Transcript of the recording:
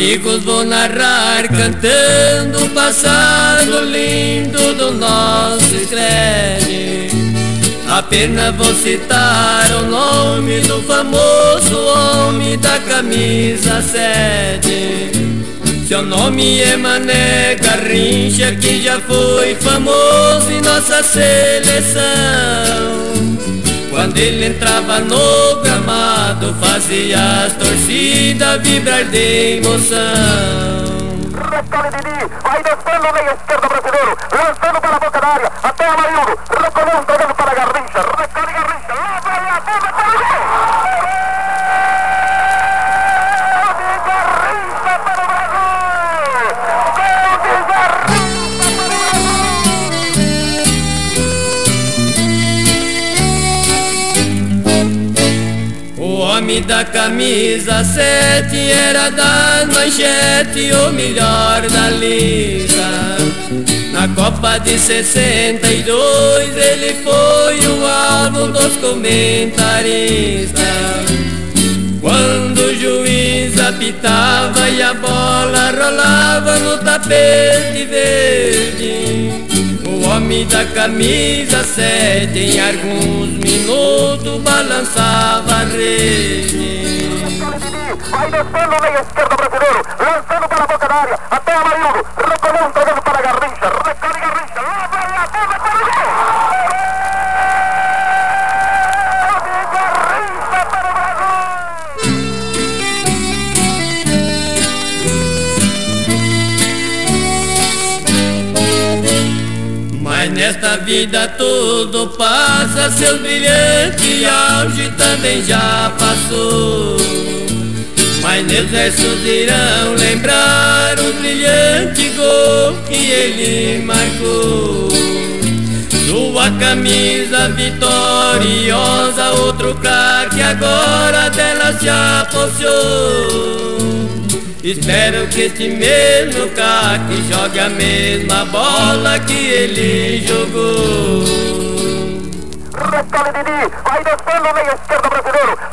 Amigos, vou narrar cantando o passado lindo do nosso escreve. Apenas vou citar o nome do famoso homem da camisa 7. Seu nome é Mané Garrincha, que já foi famoso em nossa seleção. Quando ele entrava no gramado, fazia as torcidas vibrar de emoção. Recolhe Didi, vai descendo meia esquerda brasileiro, lançando para a boca da área, até Amarildo, recolheu jogando para Garrincha, recolhe Garrincha, lá vai a bola para o gol! Gol de Garrincha para o Brasil! Gol de Garrincha para o Brasil! O homem da camisa 7 era da manchete o melhor da liga. Na Copa de 62 ele foi o alvo dos comentaristas. Quando o juiz apitava e a bola rolava no tapete verde, o homem da camisa 7 em alguns minutos balançava a rede. Vai descendo meia esquerda brasileiro, lançando para a boca da área, até Amarildo, recolheu jogando para Garrincha, recolhe Garrincha, lá vai a bola para o gol! Gol de Garrincha para o Brasil! Mas nesta vida tudo passa, seus brilhantes auge também já passou. Mas meus versos irão lembrar o brilhante gol que ele marcou. Sua camisa vitoriosa, outro craque agora dela se apossou. Espero que este mesmo craque jogue a mesma bola que ele jogou. Recolhe Didi, vai descendo meia esquerda brasileiro,